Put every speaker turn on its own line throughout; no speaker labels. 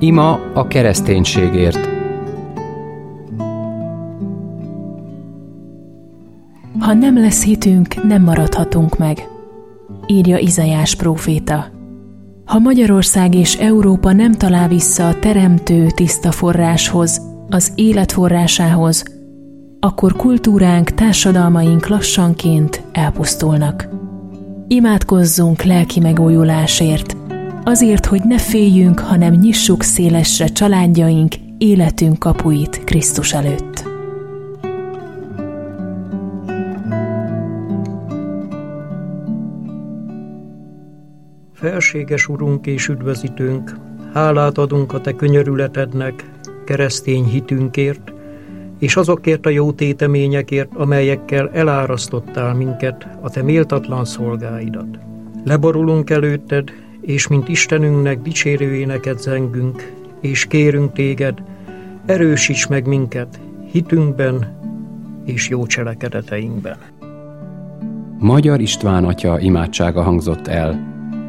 Ima a kereszténységért.
Ha nem lesz hitünk, nem maradhatunk meg, írja Izaiás próféta. Ha Magyarország és Európa nem talál vissza a teremtő tiszta forráshoz, az élet forrásához, akkor kultúránk, társadalmaink lassanként elpusztulnak. Imádkozzunk lelki megújulásért, azért, hogy ne féljünk, hanem nyissuk szélesre családjaink, életünk kapuit Krisztus előtt.
Felséges Urunk és Üdvözítőnk, hálát adunk a Te könyörületednek, keresztény hitünkért, és azokért a jó téteményekért, amelyekkel elárasztottál minket, a Te méltatlan szolgáidat. Leborulunk előtted, és mint Istenünknek dicsérő éneket zengünk, és kérünk Téged, erősíts meg minket hitünkben és jó cselekedeteinkben.
Magyar István atya imádsága hangzott el.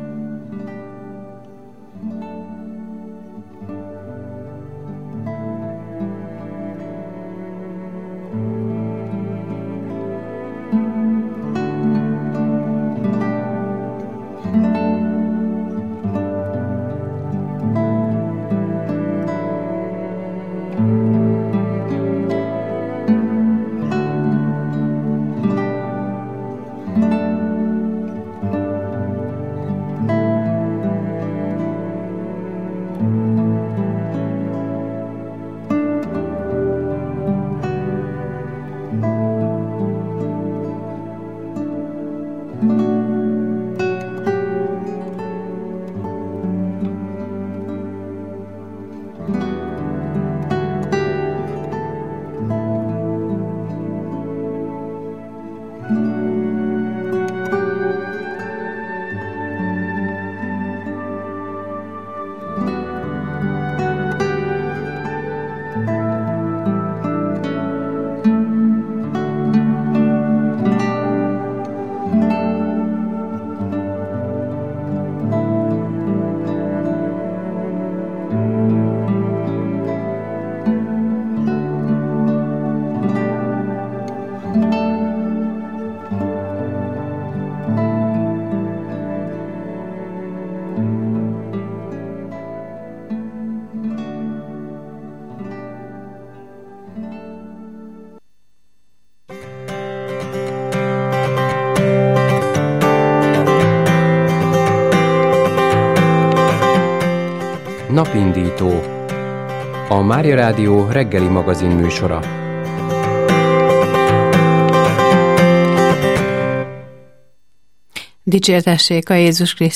Napindító, a Mária Rádió reggeli magazin műsora.
Dicsértessék a Jézus Krisztus.